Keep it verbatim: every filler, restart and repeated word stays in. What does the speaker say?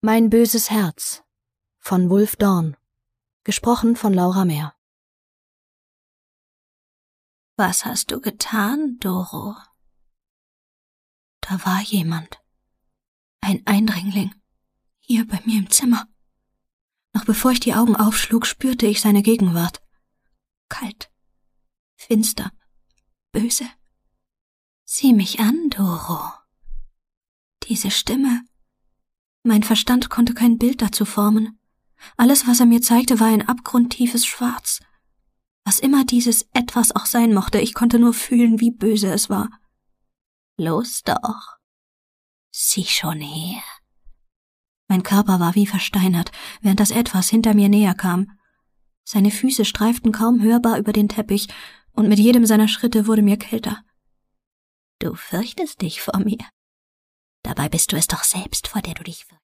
Mein böses Herz von Wulf Dorn. Gesprochen von Laura Mehr. Was hast du getan, Doro? Da war jemand. Ein Eindringling. Hier bei mir im Zimmer. Noch bevor ich die Augen aufschlug, spürte ich seine Gegenwart. Kalt. Finster. Böse. Sieh mich an, Doro. Diese Stimme. Mein Verstand konnte kein Bild dazu formen. Alles, was er mir zeigte, war ein abgrundtiefes Schwarz. Was immer dieses Etwas auch sein mochte, ich konnte nur fühlen, wie böse es war. Los doch. Sieh schon her. Mein Körper war wie versteinert, während das Etwas hinter mir näher kam. Seine Füße streiften kaum hörbar über den Teppich, und mit jedem seiner Schritte wurde mir kälter. Du fürchtest dich vor mir. Dabei bist du es doch selbst, vor der du dich fürchtest.